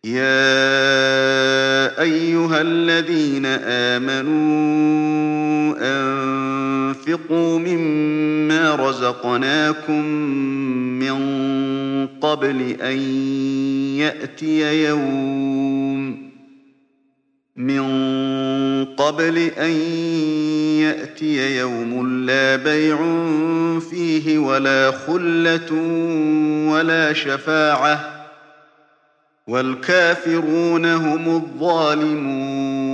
يا أيها الذين آمنوا أنفقوا مما رزقناكم من قبل أن يأتي يوم لا بيع فيه ولا خلة ولا شفاعة والكافرون هم الظالمون